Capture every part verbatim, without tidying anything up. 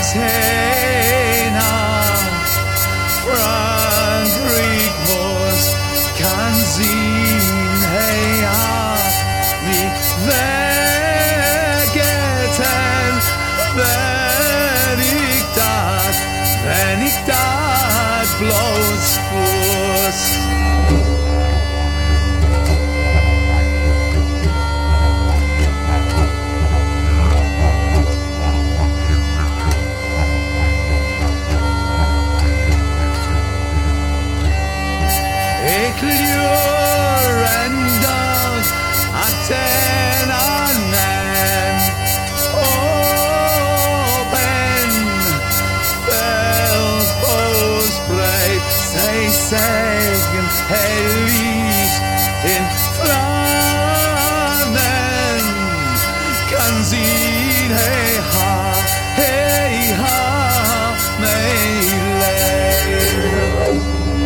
hena Frankrijk was kan zien hea mi vergeten wenn ich dat wenn ich dat bloß wusst. Klurendad aten anen open velpos breit zij zeggen hij liegt in flammen kan zien hij ha hij ha mijn leven.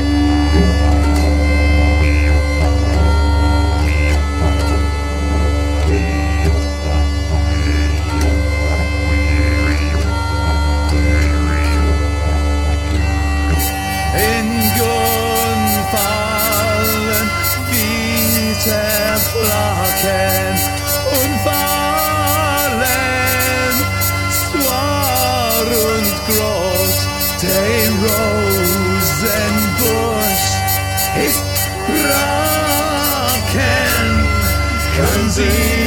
Flaken und fallen, zwar und groß, der Rosenbusch ist braken, kann sie